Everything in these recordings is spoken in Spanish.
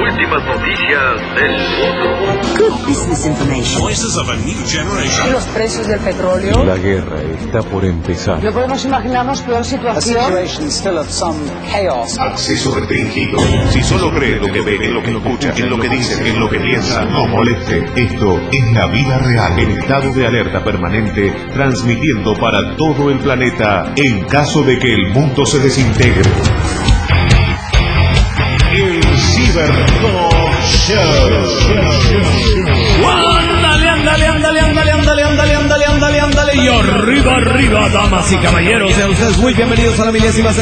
últimas noticias del mundo. Good business information. Voices of a new generation. Los precios del petróleo. La guerra está por empezar. No podemos imaginarnos peor situación. Acceso restringido. Si solo cree lo que ve, en lo que escucha, en lo que dice, en lo que piensa, no moleste. Esto es la vida real. En estado de alerta permanente, transmitiendo para todo el planeta en caso de que el mundo se desintegre. El Cybertalk Show. Ándale. Y arriba, damas y caballeros. Sean ustedes muy bienvenidos a la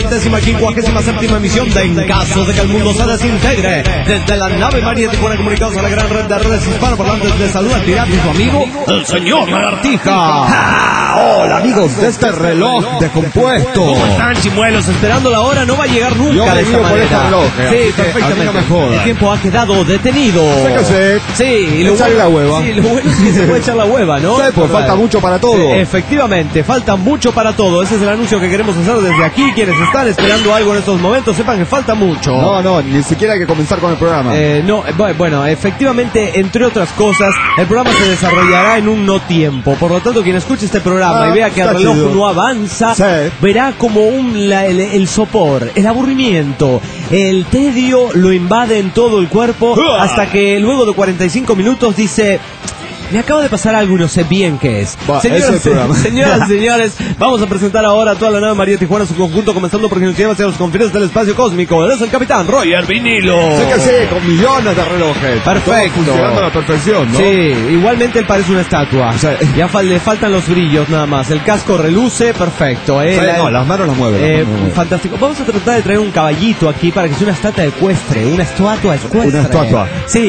1070ª emisión de En caso de que el mundo se desintegre. Desde la nave María de Tijuana, comunicados a la gran red de redes hispanoparlantes, de salud al pirata y su amigo, el señor Lagartija. Hola amigos de este reloj descompuesto. ¿Cómo están, chimuelos? Esperando la hora, no va a llegar nunca. Yo de esta manera. por este reloj, sí, perfectamente. No me jodan. El tiempo ha quedado detenido. Sí, y lo echarle la hueva. Sí, lo bueno es que se puede echar la hueva, ¿no? Sí, pues falta mucho para todo. Efectivamente, falta mucho para todo. Ese es el anuncio que queremos hacer desde aquí. Quienes están esperando algo en estos momentos, sepan que falta mucho. No, ni siquiera hay que comenzar con el programa. Bueno, efectivamente, entre otras cosas, el programa se desarrollará en un no tiempo. Por lo tanto, quien escuche este programa y vea que el reloj no avanza, verá como el sopor, el aburrimiento, el tedio lo invade en todo el cuerpo, hasta que luego de 45 minutos dice: me acaba de pasar algo y no sé bien qué es. Señoras y señores, vamos a presentar ahora a toda la nave María Tijuana, su conjunto, comenzando porque nos lleva hacia los confines del espacio cósmico. Él es el capitán Roger Vinilo. Sé que sí, con millones de relojes. Perfecto. Funcionando a la perfección, ¿no? Sí, igualmente él parece una estatua. Sí. Ya le faltan los brillos nada más. El casco reluce, perfecto. Las manos las mueve. Fantástico. Vamos a tratar de traer un caballito aquí para que sea una estatua ecuestre. Una estatua ecuestre. Una estatua.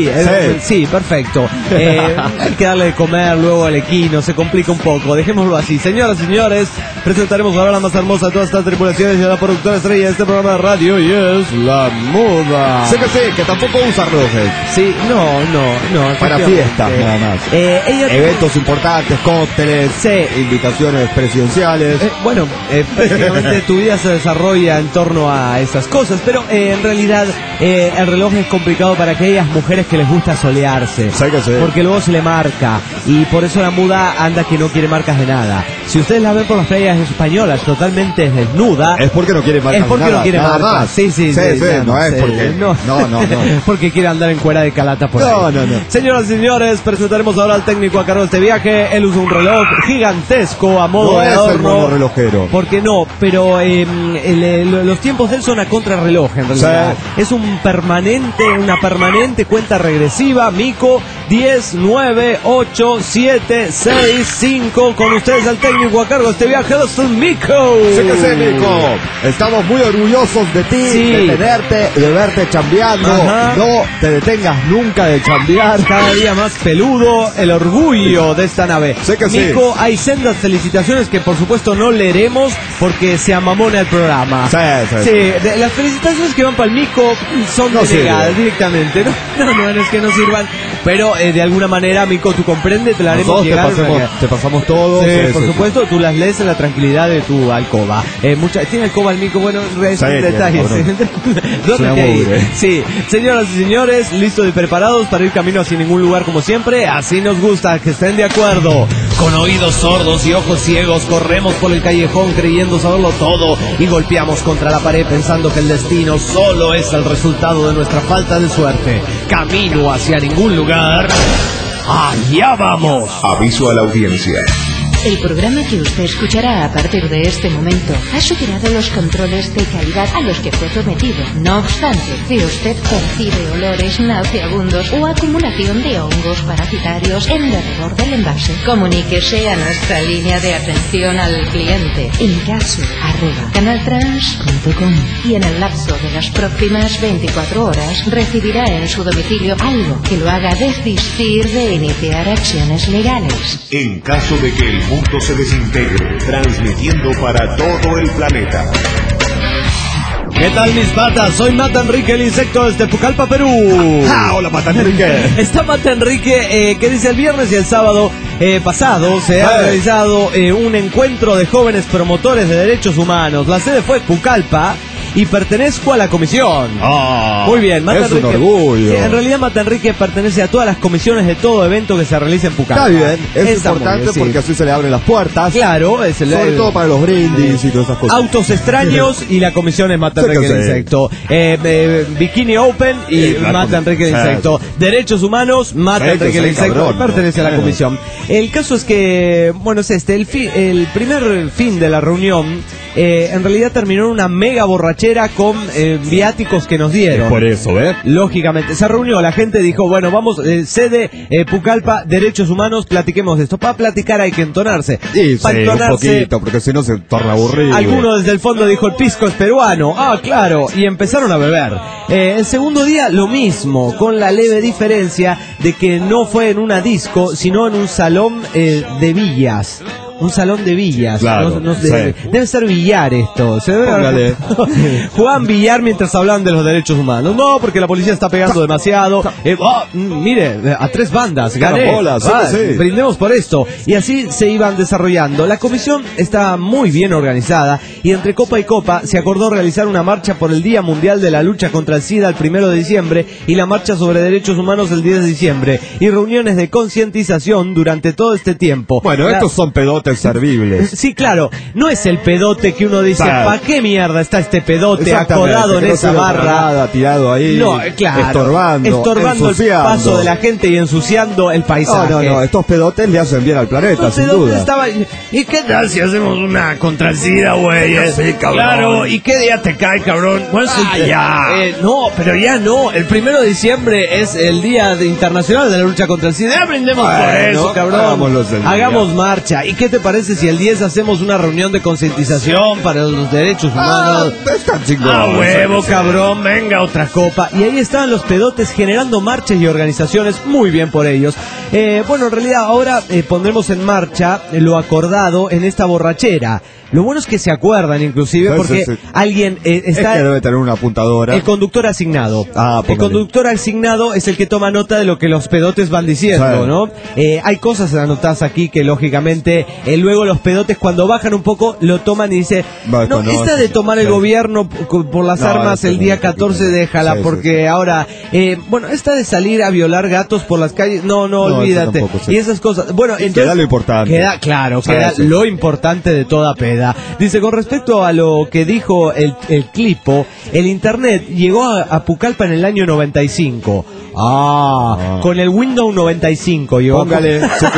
Sí, perfecto. Hay que darle de comer luego al equino, se complica un poco, dejémoslo así. Señoras y señores, presentaremos ahora la más hermosa de todas estas tripulaciones y a la productora estrella de este programa de radio, y es la moda. Sé que sí, que tampoco usa relojes. Sí, no. Para fiestas, nada más. Eventos importantes, cócteles, invitaciones presidenciales. Prácticamente tu vida se desarrolla en torno a esas cosas, pero en realidad el reloj es complicado para aquellas mujeres que les gusta solearse. Sé que sí. Porque luego se le marca, y por eso la muda anda que no quiere marcas de nada. Si ustedes la ven por las playas españolas totalmente desnuda, es porque no quiere marcas. Es porque no quiere marcas. Sí, no es porque no. Porque quiere andar en cuera de calata por ahí. No. Señoras y señores, presentaremos ahora al técnico a cargo de este viaje. Él usa un reloj gigantesco a modo de adorno. Es el modo relojero. Porque no, pero los tiempos de él son a contrarreloj en realidad. Sí. Es una permanente cuenta regresiva. Mico, 10, 9, 8, 7, 6, 5. Con ustedes al técnico a cargo de este viaje, es el Mico. Sí que sí, Mico. Estamos muy orgullosos de ti, de tenerte, de verte chambeando. Ajá. No te detengas nunca de chambear. Cada día más peludo el orgullo de esta nave. Sí que Mico, hay sendas felicitaciones que por supuesto no leeremos porque se amamona el programa. Las felicitaciones que van para el Mico son denegadas directamente. No, es que no sirvan. Pero de alguna manera, Mico, tú comprendes, te la haremos llegar. Te pasamos todo. Por supuesto, tú las lees en la tranquilidad de tu alcoba. ¿Tiene alcoba el Mico? Bueno, detalles. Sí, señoras y señores, listos y preparados para ir camino hacia ningún lugar como siempre. Así nos gusta, que estén de acuerdo. Con oídos sordos y ojos ciegos, corremos por el callejón creyendo saberlo todo y golpeamos contra la pared pensando que el destino solo es el resultado de nuestra falta de suerte. Camino hacia ningún lugar. ¡Allá vamos! Aviso a la audiencia. El programa que usted escuchará a partir de este momento ha superado los controles de calidad a los que fue sometido. No obstante, si usted percibe olores nauseabundos o acumulación de hongos parasitarios en derredor del envase, comuníquese a nuestra línea de atención al cliente encaso@canaltrans.com y en el lapso de las próximas 24 horas recibirá en su domicilio algo que lo haga desistir de iniciar acciones legales. En caso de que el mundo se desintegre, transmitiendo para todo el planeta. ¿Qué tal, mis patas? Soy Mata Enrique, el insecto desde Pucallpa, Perú. Hola, Mata Enrique. Está Mata Enrique, que dice: el viernes y el sábado pasado se ha realizado un encuentro de jóvenes promotores de derechos humanos. La sede fue Pucallpa y pertenezco a la comisión. Muy bien, Mata es Enrique. Un orgullo. Sí, en realidad Mata Enrique pertenece a todas las comisiones de todo evento que se realiza en Pucallpa. Está bien, es Está importante muy bien, porque así se le abren las puertas. Claro, es sobre todo para los brindis y todas esas cosas. Autos extraños y la comisión es Mata Enrique el Insecto. Bikini Open y Mata Enrique el Insecto. Derechos humanos, Mata Enrique el Insecto. Cabrón, pertenece a la comisión. El caso es que, bueno, es el primer fin de la reunión. En realidad terminó en una mega borrachera con viáticos que nos dieron. Por eso, Lógicamente, se reunió, la gente dijo, bueno, vamos, sede Pucallpa, derechos humanos, platiquemos de esto. Para platicar hay que entonarse. Sí, para entonarse, un poquito, porque si no se torna aburrido. Alguno desde el fondo dijo, el pisco es peruano. Ah, claro, y empezaron a beber. El segundo día, lo mismo, con la leve diferencia de que no fue en una disco, sino en un salón de villas. Un salón de villas. Claro, debe ser billar esto. Se debe jugaban billar mientras hablaban de los derechos humanos. No, porque la policía está pegando demasiado. Mire, a 3 bandas, gané. Brindemos por esto. Y así se iban desarrollando. La comisión está muy bien organizada y entre copa y copa se acordó realizar una marcha por el Día Mundial de la Lucha contra el SIDA el 1 de diciembre y la marcha sobre derechos humanos el 10 de diciembre y reuniones de concientización durante todo este tiempo. Bueno, estos son pedotes servibles. Sí, claro, no es el pedote que uno dice, ¿para qué mierda está este pedote acodado en esa barra? Nada, tirado ahí, no, claro, estorbando el paso de la gente y ensuciando el paisaje. No, estos pedotes le hacen bien al planeta, sin duda. ¿Y qué tal si hacemos una contra el SIDA, güey? Sí, cabrón. Claro, ¿y qué día te cae, cabrón? Ya. No, pero ya no, el 1 de diciembre es el Día Internacional de la Lucha contra el SIDA. Brindemos por eso, cabrón. Hagamos marcha. ¿Y qué te parece si el 10 hacemos una reunión de concientización para los derechos humanos? Está chingón. A huevo, cabrón, venga otra copa. Y ahí estaban los pedotes generando marchas y organizaciones, muy bien por ellos. Bueno, en realidad ahora pondremos en marcha lo acordado en esta borrachera. Lo bueno es que se acuerdan, inclusive, porque alguien está... Es que debe tener una apuntadora. El conductor asignado. El conductor asignado es el que toma nota de lo que los pedotes van diciendo, ¿no? Hay cosas anotadas aquí que, lógicamente, luego los pedotes, cuando bajan un poco, lo toman y dicen, esta de tomar el gobierno por las armas el día 14, déjala, porque ahora, bueno, esta de salir a violar gatos por las calles, no, olvídate. Tampoco, y esas cosas. Bueno, entonces... Queda lo importante. Queda lo importante de toda peda. Dice, con respecto a lo que dijo el Clipo, el internet llegó a Pucallpa en el año 95. Con el Windows 95 llegó. Póngale,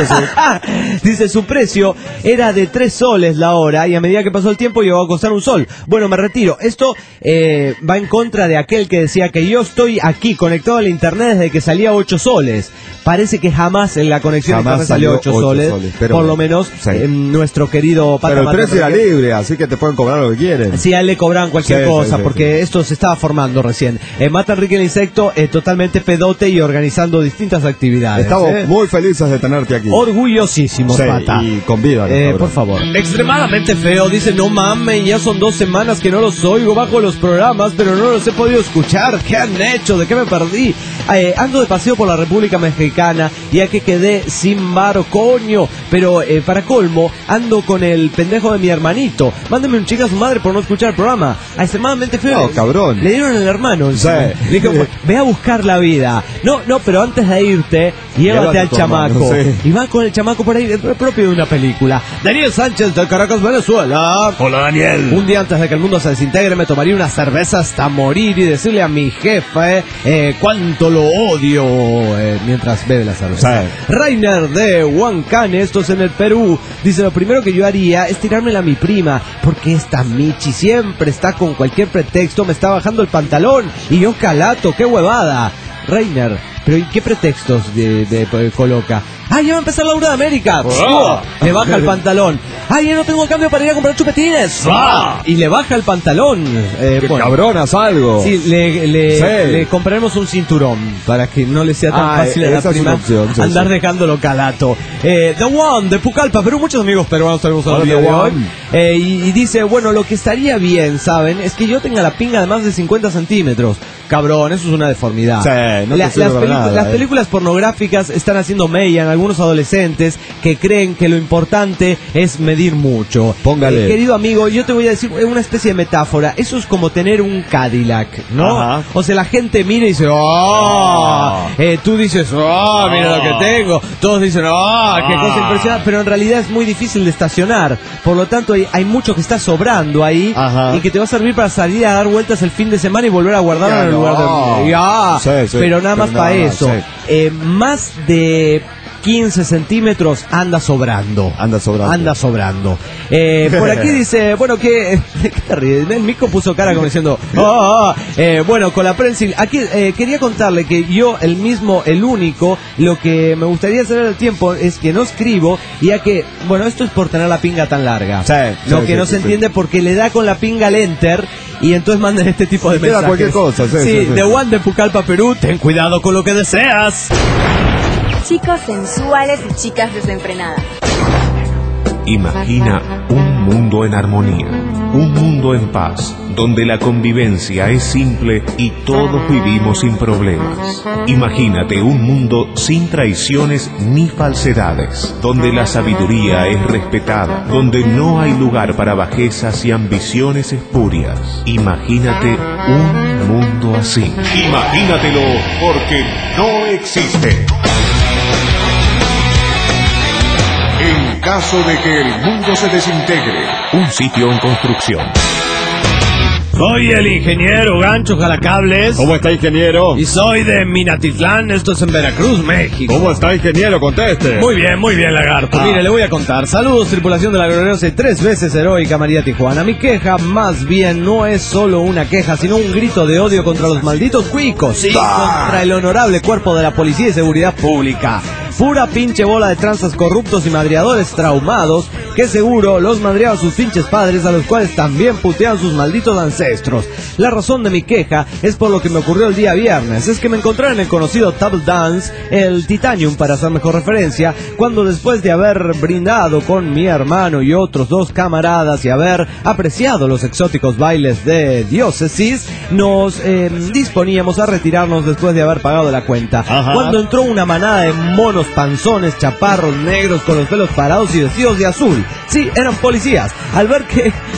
Dice, su precio era de 3 soles la hora y a medida que pasó el tiempo llegó a costar 1 sol. Bueno, me retiro. Esto va en contra de aquel que decía que yo estoy aquí conectado al internet desde que salía 8 soles. Parece que jamás en la conexión internet salió 8 soles, pero por lo menos nuestro querido Pata. Pero el precio era libre, así que te pueden cobrar lo que quieren. Sí, a él le cobraban cualquier cosa, porque esto se estaba formando recién. Mata Enrique el Insecto, totalmente pedote y organizando distintas actividades. Estamos muy felices de tenerte aquí. Orgullosísimos, Pata. Y con vida, por favor. Extremadamente feo, dice, no mames, ya son 2 semanas que no los oigo bajo los programas, pero no los he podido escuchar. ¿Qué han hecho? ¿De qué me perdí? Ando de paseo por la República Mexicana, ya que quedé sin varo, coño. Pero para colmo, ando con el pendejo de mi hermanito. Mándeme un chica a su madre por no escuchar el programa. Extremadamente feo. No, cabrón. Le dieron el hermano. Le dijo, ve a buscar la vida. No, pero antes de irte, llévate al chamaco. Y va con el chamaco por ahí, propio de una película. Daniel Sánchez de Caracas, Venezuela. Hola, Daniel. Un día antes de que el mundo se desintegre, me tomaría una cerveza hasta morir y decirle a mi jefe cuánto lo odio mientras bebe la cerveza. Rainer de Huancane, esto es en el Perú, dice, lo primero que yo haría es tirármela a mi prima, porque esta Michi siempre está con cualquier pretexto, me está bajando el pantalón y yo calato, qué huevada. Rainer, pero ¿y qué pretextos coloca? ¡Ah, ya va a empezar la Euro de América! Le baja el pantalón. ¡Ah, ya no tengo cambio para ir a comprar chupetines! Y le baja el pantalón. ¡Qué cabronas algo! Sí, le compraremos un cinturón para que no le sea tan fácil a la prima andar dejándolo calato. The One de Pucallpa, pero muchos amigos peruanos tenemos el día de hoy. Y dice, bueno, lo que estaría bien, ¿saben? Es que yo tenga la pinga de más de 50 centímetros. cabrón, eso es una deformidad. Sí, no las películas pornográficas están haciendo mella en algunos adolescentes que creen que lo importante es medir mucho. Póngale. Querido amigo, yo te voy a decir una especie de metáfora. Eso es como tener un Cadillac, ¿no? Ajá. O sea, la gente mira y dice, tú dices, mira lo que tengo. Todos dicen, qué cosa impresionante. Pero en realidad es muy difícil de estacionar. Por lo tanto, hay mucho que está sobrando ahí. Ajá. Y que te va a servir para salir a dar vueltas el fin de semana y volver a guardarlo en el lugar de... Sí, pero nada más para eso. Sí. Más de 15 centímetros anda sobrando. Por aquí dice, bueno, ¿qué te ríes? El Mico puso cara como diciendo, bueno, con la prensa. Aquí quería contarle que yo, el único, lo que me gustaría hacer al tiempo es que no escribo, ya que, bueno, esto es por tener la pinga tan larga. Lo que no se entiende porque le da con la pinga al enter y entonces mandan este tipo de mensajes. Cualquier cosa. Sí, de Juan de Pucallpa, Perú, ten cuidado con lo que deseas. Chicos sensuales y chicas desenfrenadas. Imagina un mundo en armonía, un mundo en paz, donde la convivencia es simple y todos vivimos sin problemas. Imagínate un mundo sin traiciones ni falsedades, donde la sabiduría es respetada, donde no hay lugar para bajezas y ambiciones espurias. Imagínate un mundo así. Imagínatelo, porque no existe. En caso de que el mundo se desintegre, un sitio en construcción. Soy el ingeniero Gancho Jalacables. ¿Cómo está, ingeniero? Y soy de Minatitlán, esto es en Veracruz, México. ¿Cómo está, ingeniero? Conteste. Muy bien, lagarto. Mire, le voy a contar. Saludos, tripulación de la gloriosa y 3 veces heroica María Tijuana. Mi queja, más bien, no es solo una queja, sino un grito de odio contra los malditos cuicos. Sí, contra el honorable cuerpo de la Policía y Seguridad Pública. Pura pinche bola de tranzas corruptos y madreadores traumados que seguro los madreaban sus pinches padres, a los cuales también putean sus malditos ancestros. La razón de mi queja es por lo que me ocurrió el día viernes. Es que me encontré en el conocido Table Dance, el Titanium para hacer mejor referencia, cuando después de haber brindado con mi hermano y otros 2 camaradas y haber apreciado los exóticos bailes de diócesis, nos disponíamos a retirarnos después de haber pagado la cuenta. Ajá. Cuando entró una manada de monos panzones, chaparros, negros, con los pelos parados y vestidos de azul. Sí, eran policías. Al ver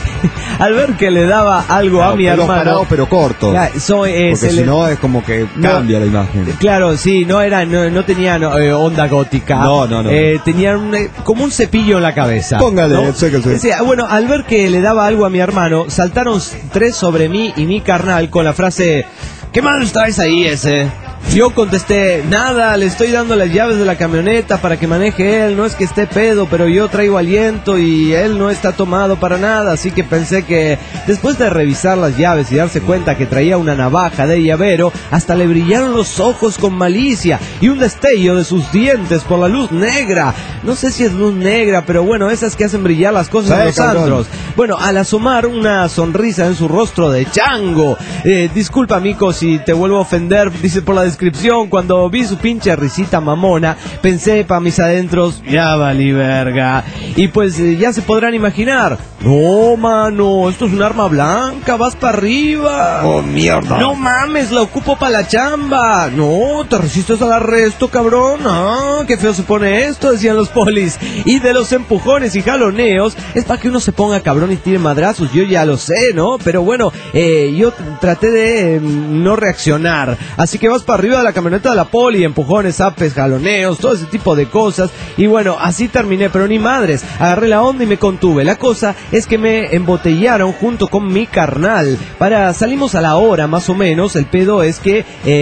que le daba algo a mi hermano. Parado, pero corto. Porque si no es como que cambia la imagen. Claro, sí, no tenían onda gótica. No. Tenían como un cepillo en la cabeza. Póngale, ¿no? Sé que sí. Sí, bueno, al ver que le daba algo a mi hermano, saltaron 3 sobre mí y mi carnal con la frase: ¿qué madres traes ahí ese? Yo contesté: nada, le estoy dando las llaves de la camioneta para que maneje él, no es que esté pedo, pero yo traigo aliento y él no está tomado para nada, así que pensé que después de revisar las llaves y darse cuenta que traía una navaja de llavero, hasta le brillaron los ojos con malicia y un destello de sus dientes por la luz negra. No sé si es luz negra, pero bueno, esas que hacen brillar las cosas en los antros. Bueno, al asomar una sonrisa en su rostro de chango, disculpa, mico, si te vuelvo a ofender, dice por la descripción, cuando vi su pinche risita mamona, pensé pa' mis adentros, ya valí verga. Y pues ya se podrán imaginar. No, mano, esto es un arma blanca, vas para arriba. Oh, mierda. No mames, la ocupo para la chamba. No, te resistes al arresto, cabrón. Ah, qué feo se pone esto, decían los polis. Y de los empujones y jaloneos, es para que uno se ponga cabrón y tire madrazos, yo ya lo sé, ¿no? Pero bueno, yo traté de no reaccionar. Así que vas para arriba de la camioneta de la poli, empujones, apes, jaloneos, todo ese tipo de cosas. Y bueno, así terminé, pero ni madres. Agarré la onda y me contuve. La cosa es que me embotellaron junto con mi carnal. Salimos a la hora más o menos. El pedo es que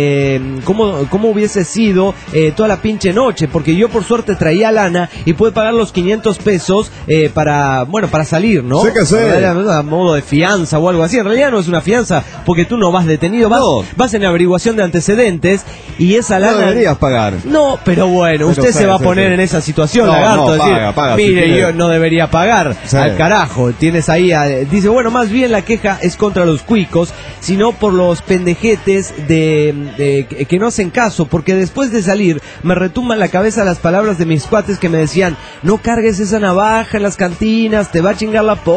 cómo hubiese sido toda la pinche noche, porque yo por suerte traía lana y pude pagar los 500 pesos para salir, ¿no? Sí que sé. A modo de fianza o algo así. En realidad no es una fianza, porque tú no vas detenido, vas en averiguación de antecedentes y esa lana... No deberías pagar. No, pero bueno, usted se va a poner en esa situación, lagarto, decir, paga, mire, si yo no debería pagar, al carajo, tienes ahí, dice, bueno, más bien la queja es contra los cuicos, sino por los pendejetes que no hacen caso, porque después de salir me retumban la cabeza las palabras de mis cuates que me decían: no cargues esa navaja en las cantinas, te va a chingar la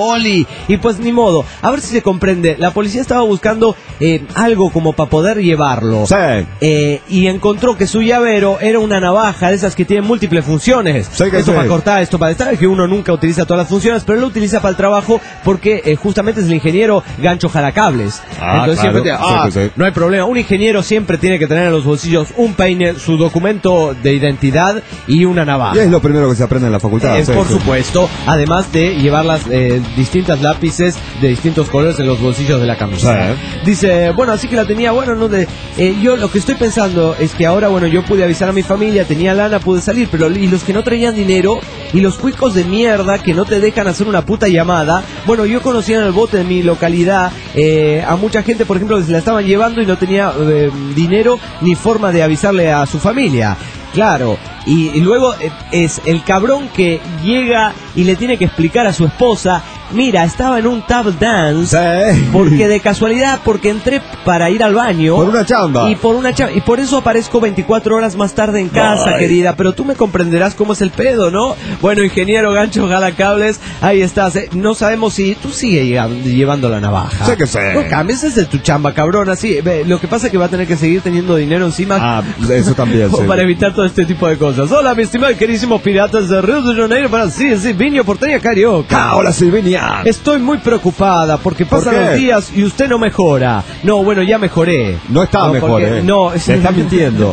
poli. Y pues ni modo, a ver si se comprende. La policía estaba buscando algo como para poder llevarlo. Sí. Y encontró que su llavero era una navaja de esas que tienen múltiples funciones. Sí, esto para cortar, esto para estar, que uno nunca utiliza todas las funciones, pero lo utiliza para el trabajo porque justamente es el ingeniero gancho jalacables. Entonces claro. siempre no hay problema. Un ingeniero siempre tiene que tener en los bolsillos un peine, su documento de identidad y una navaja. Y es lo primero que se aprende en la facultad. Por supuesto, además de llevar las distintas lápices de distintos colores en los bolsillos de la camisa. Dice, bueno, así que la tenía, bueno, no yo lo que estoy pensando es que ahora, bueno, yo pude avisar a mi familia, tenía lana, pude salir, pero y los que no traían dinero y los cuicos de mierda que no te dejan hacer una puta llamada, bueno, yo conocía en el bote de mi localidad a mucha gente, por ejemplo, que se la estaban llevando y no tenía dinero ni forma de avisarle a su familia. Claro, y luego es el cabrón que llega y le tiene que explicar a su esposa, mira, estaba en un tap dance, porque de casualidad, porque entré para ir al baño. Por una chamba. Y por eso aparezco 24 horas más tarde en casa, querida, pero tú me comprenderás cómo es el pedo, ¿no? Bueno, ingeniero gancho jalacables, ahí estás. No sabemos si tú sigues llevando la navaja. Sé que sé. No cambies, es de tu chamba, cabrón, así. Lo que pasa es que va a tener que seguir teniendo dinero encima. Eso también, sí. Para evitar todo este tipo de cosas. Hola, mi estimado y queridísimo piratas de Río de Janeiro, para sí, Viño, Porteña, Carioca. Hola, Silvinia. Estoy muy preocupada porque pasan los días y usted no mejora. No, bueno, ya mejoré. No está mejor, No, se está mintiendo.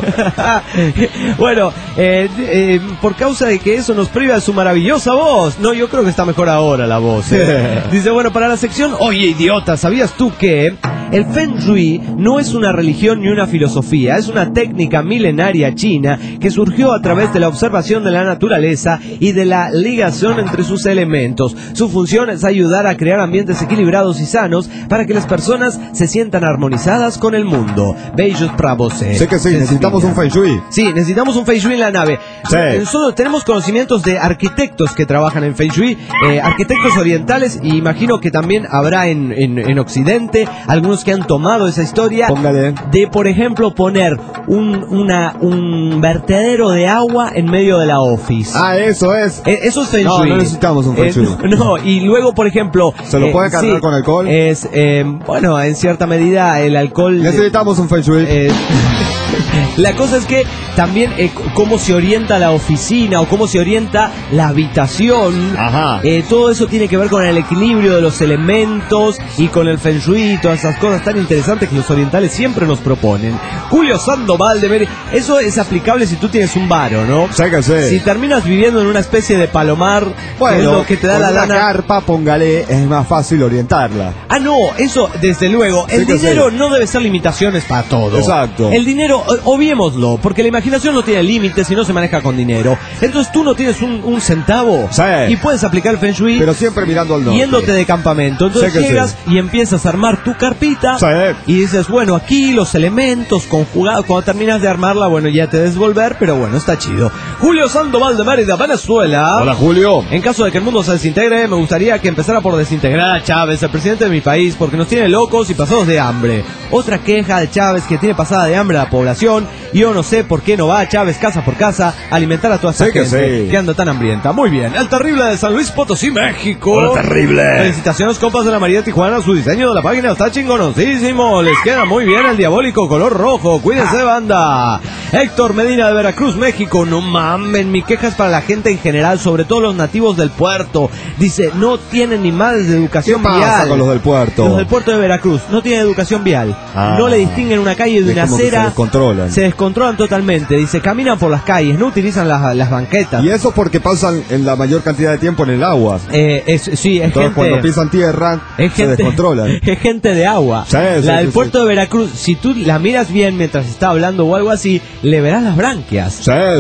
Bueno, por causa de que eso nos priva de su maravillosa voz. No, yo creo que está mejor ahora la voz. Dice, bueno, para la sección, oye, idiota, ¿sabías tú que el Feng Shui no es una religión ni una filosofía? Es una técnica milenaria china que surgió a través de la observación de la naturaleza y de la ligación entre sus elementos. Su función es ayudar a crear ambientes equilibrados y sanos para que las personas se sientan armonizadas con el mundo. Bellos pravos. Sé que sí, necesitamos un Feng Shui. Sí, necesitamos un Feng Shui en la nave. Sí. Solo tenemos conocimientos de arquitectos que trabajan en Feng Shui, arquitectos orientales, y imagino que también habrá en Occidente algunos que han tomado esa historia. Póngale. De, por ejemplo, poner un vertedero de agua en medio de la office. Eso es. Eso es Feng Shui. No necesitamos un Feng Shui. No, y luego, por ejemplo, ¿se lo puede cargar con alcohol? Es, bueno, en cierta medida el alcohol... Necesitamos un Feng Shui. La cosa es que también cómo se orienta la oficina o cómo se orienta la habitación. Todo eso tiene que ver con el equilibrio de los elementos y con el Feng Shui y todas esas cosas tan interesantes que los orientales siempre nos proponen. Julio Sandoval de Meri, eso es aplicable si tú tienes un varo, ¿no? Sé que sé. Si terminas viviendo en una especie de palomar, bueno, es lo que te da la lana. Carpa, póngale, es más fácil orientarla. No, eso desde luego. El dinero no debe ser limitaciones para todo. Exacto. El dinero, obviémoslo, porque la imaginación no tiene límites y no se maneja con dinero. Entonces tú no tienes un centavo y puedes aplicar el Feng Shui, pero siempre mirando al norte, yéndote de campamento. Entonces llegas y empiezas a armar tu carpita y dices, bueno, aquí los elementos conjugados. Cuando terminas de armarla, bueno, ya te desvolver, pero bueno, está chido. Julio Sandoval de Mérida, Venezuela. Hola, Julio. En caso de que el mundo se desintegre, me gustaría que empezara por desintegrar a Chávez, el presidente de mi país, porque nos tiene locos y pasados de hambre. Otra queja de Chávez, que tiene pasada de hambre a la población. Yo no sé por qué no va a Chávez casa por casa a alimentar a toda esa gente que anda tan hambrienta. Muy bien, el terrible de San Luis Potosí, México. Hola, terrible. Felicitaciones, compas de la María de Tijuana. Su diseño de la página está chingonosísimo. Les queda muy bien el diabólico color rojo. Cuídense, banda. Héctor Medina de Veracruz, México. No mamen, mi queja es para la gente en general, sobre todo los nativos del puerto. Dice, no tienen ni madres de educación vial. ¿Qué pasa con los del puerto? Los del puerto de Veracruz no tienen educación vial. No le distinguen una calle de una acera. Se descontrolan totalmente. Dice, caminan por las calles, no utilizan las banquetas. Y eso porque pasan en la mayor cantidad de tiempo en el agua. Entonces, gente, cuando pisan tierra, se descontrolan. Es gente de agua. La del puerto de Veracruz, si tú la miras bien mientras está hablando o algo así, le verás las branquias.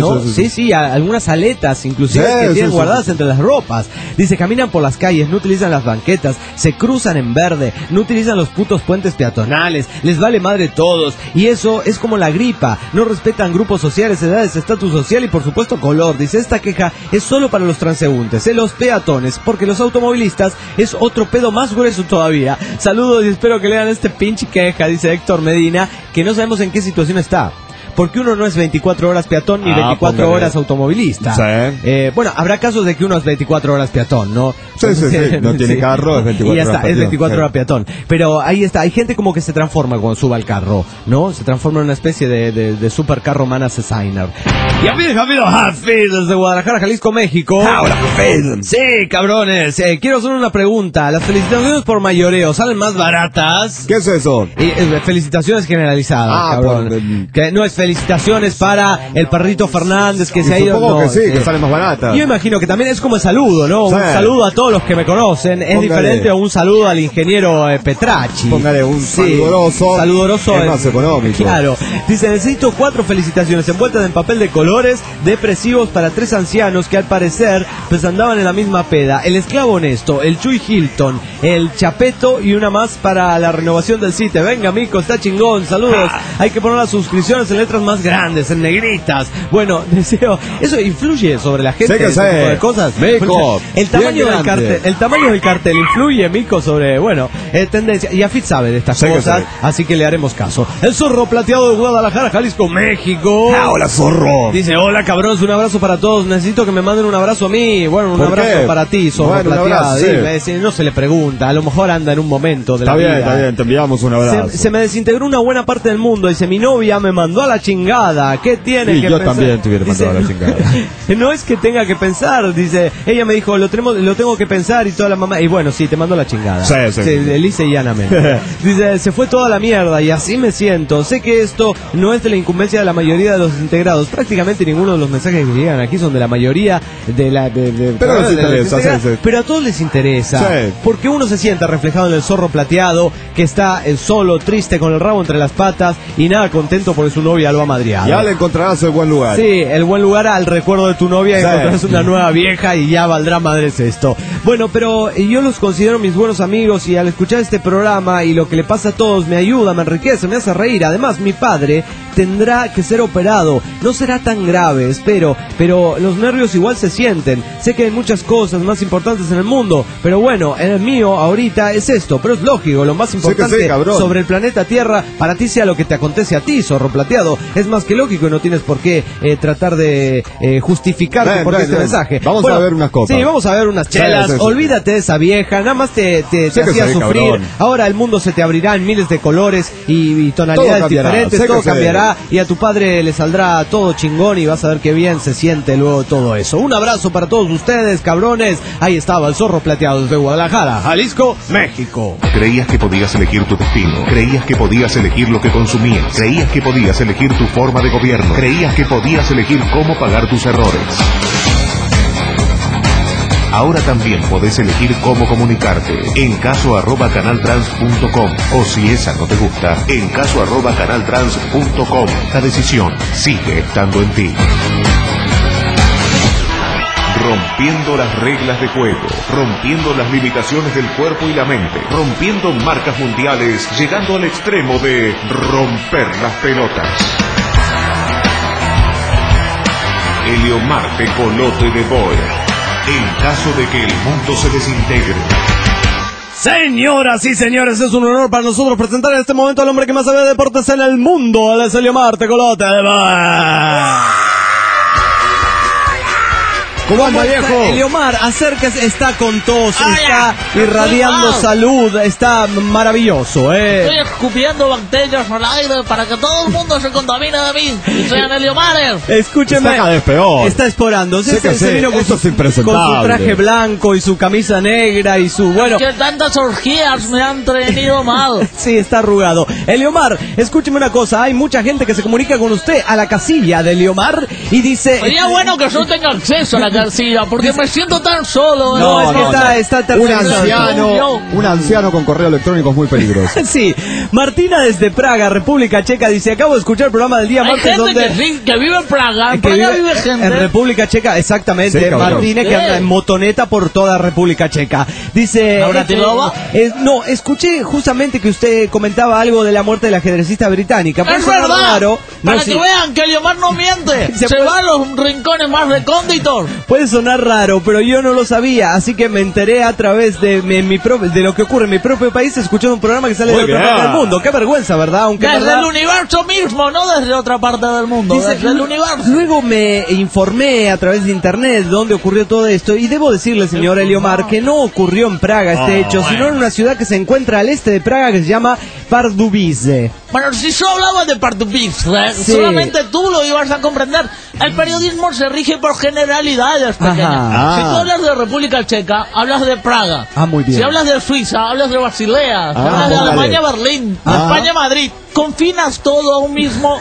Sí, algunas aletas inclusive que tienen guardadas entre las ropas. Dice, caminan por las calles, no utilizan las banquetas, se cruzan en verde, no utilizan los putos puentes peatonales, les vale madre todos, y eso es como la gripa, no respetan grupos sociales, edades, estatus social y por supuesto color. Dice, esta queja es solo para los transeúntes, los peatones, porque los automovilistas es otro pedo más grueso todavía. Saludos y espero que lean este pinche queja, dice Héctor Medina, que no sabemos en qué situación está. porque uno no es 24 horas peatón ni 24 horas automovilista. Sí. Bueno, habrá casos de que uno es 24 horas peatón, ¿no? Sí. No tiene carro, es 24 y ya está, horas es 24 sí. horas peatón. Pero ahí está, hay gente como que se transforma cuando suba al carro, ¿no? Se transforma en una especie de supercarro man asesiner. Y amigos, desde Guadalajara, Jalisco, México. Sí, cabrones. Quiero hacer una pregunta. ¿Las felicitaciones por mayoreo salen más baratas? ¿Qué es eso? Felicitaciones generalizadas, cabrón. Que no es felicitaciones para el perrito Fernández que se ha ido. Supongo no, que sí, que sale más barata. Yo imagino que también es como el saludo, ¿no? Sí. Un saludo a todos los que me conocen. Es diferente a un saludo al ingeniero Petracci. Póngale un saludoroso. Saludoroso es más económico. Claro. Dice, necesito 4 felicitaciones envueltas en papel de colores depresivos para 3 ancianos que al parecer pues andaban en la misma peda. El esclavo honesto, el Chuy Hilton, el Chapeto y una más para la renovación del sitio. Venga, mico, está chingón. Saludos. Hay que poner las suscripciones en letras más grandes, en negritas. Bueno, deseo. Eso influye sobre la gente. Sé que ese sé. tipo de cosas. Mico, El tamaño bien del cartel. grande. El tamaño del cartel influye, mico, sobre, bueno, tendencia. Y Afid sabe de estas Sé que cosas, sé. así que le haremos caso. El zorro plateado de Guadalajara, Jalisco, México. Hola, zorro. Dice, hola cabrones, un abrazo para todos. Necesito que me manden un abrazo a mí. Bueno, un ¿Por abrazo qué? para ti, zorro Bueno, un plateado. abrazo, sí. Dime, no se le pregunta, a lo mejor anda en un momento de Está la bien, vida. está bien, te enviamos un abrazo. Se me desintegró una buena parte del mundo. Dice, mi novia me mandó a la chingada. ¿Qué tiene Y que yo pensar? también te hubiera mandado a la chingada. No es que tenga que pensar, dice, ella me dijo, lo tengo que pensar y toda la mamá. Y bueno, sí, te mandó a la chingada. Sí. Lisa y llanamente. Dice, se fue toda la mierda y así me siento. Sé que esto no es de la incumbencia de la mayoría de los integrados. Prácticamente ninguno de los mensajes que llegan aquí son de la mayoría de la... Pero les interesa, sí. Pero a todos les interesa. Sí. Porque uno se sienta reflejado en el zorro plateado que está solo, triste, con el rabo entre las patas y nada contento porque su novia lo ha madreado. Ya le encontrarás el buen lugar. Sí, el buen lugar al recuerdo de tu novia, Sí. encontrarás una nueva vieja y ya valdrá madres esto. Bueno, pero yo los considero mis buenos amigos y al escuchar este programa y lo que le pasa a todos me ayuda, me enriquece, me hace reír. Además, mi padre tendrá que ser operado. No será tan grave, espero, pero los nervios igual se sienten. Sé que hay muchas cosas más importantes en el mundo, pero bueno, en el mío ahorita es esto, pero es lógico, lo más importante sí, cabrón. sobre el planeta Tierra para ti sea lo que te acontece a ti, zorro plateado. Es más que lógico y no tienes por qué tratar de justificarte por este mensaje. Vamos a ver unas copas. Sí, vamos a ver unas chelas. Sí. Olvídate de esa vieja, nada más te hacía sufrir. Cabrón. Ahora el mundo se te abrirá en miles de colores y tonalidades cambiará. diferentes, Sé todo que cambiará y a tu padre le saldrá todo chingón y vas a ver qué bien se siente luego todo eso. Un abrazo para todos ustedes, cabrones. Ahí estaba el zorro plateado desde Guadalajara, Jalisco, México. Creías que podías elegir tu destino, creías que podías elegir lo que consumías, creías que podías elegir tu forma de gobierno, creías que podías elegir cómo pagar tus errores. Ahora también podés elegir cómo comunicarte en caso@canaltrans.com o si esa no te gusta, en caso@canaltrans.com. La decisión sigue estando en ti. Rompiendo las reglas de juego, rompiendo las limitaciones del cuerpo y la mente, rompiendo marcas mundiales, llegando al extremo de romper las pelotas. Eliomar Tecolote de Boer, en caso de que el mundo se desintegre. Señoras y señores, es un honor para nosotros presentar en este momento al hombre que más sabe de deportes en el mundo, él es Eliomar Tecolote de Boer. ¿Cómo anda, viejo? Eliomar, acérquese, está con tos, está irradiando salud, está maravilloso, Estoy escupiendo bacterias al aire para que todo el mundo se contamine de mí y sean Eliomares. Escúcheme, Está cada vez peor. está esporando. Sé que Se sí, vino con esto su, es impresentable. con su traje blanco y su camisa negra y su, bueno... Que tantas orgías me han tenido mal. Sí, está arrugado. Eliomar, escúcheme una cosa, hay mucha gente que se comunica con usted a la casilla de Eliomar y dice... Sería bueno que yo tenga acceso a la casilla porque me siento tan solo. No, es que está un anciano con correo electrónico es muy peligroso. Sí, Martina desde Praga, República Checa, dice, acabo de escuchar el programa del día Hay martes gente donde... que vive en Praga. En Praga vive gente. En República Checa, exactamente. Sí, cabrón. Martina que anda en motoneta por toda República Checa. Dice... ¿Navratilova? No, escuché justamente que usted comentaba algo de la muerte de la ajedrecista británica. Pero ¡Es suena verdad! raro. Para que vean que Eliomar no miente. Se va a los rincones más recónditos. Puede sonar raro, pero yo no lo sabía, así que me enteré a través de lo que ocurre en mi propio país, escuchando un programa que sale de otra parte del mundo. Qué vergüenza, ¿verdad? Aunque desde el universo mismo, no desde otra parte del mundo, desde el universo. Luego me informé a través de internet dónde ocurrió todo esto, y debo decirle, señor Eliomar, que no ocurrió en Praga este hecho, sino en una ciudad que se encuentra al este de Praga que se llama Pardubice. Bueno, si yo hablaba de Pardubice, solamente tú lo ibas a comprender. El periodismo se rige por generalidades pequeñas. Si tú hablas de República Checa, hablas de Praga. Muy bien. Si hablas de Suiza, hablas de Basilea. Si hablas de Alemania, Berlín. De España, Madrid. Confinas todo a una misma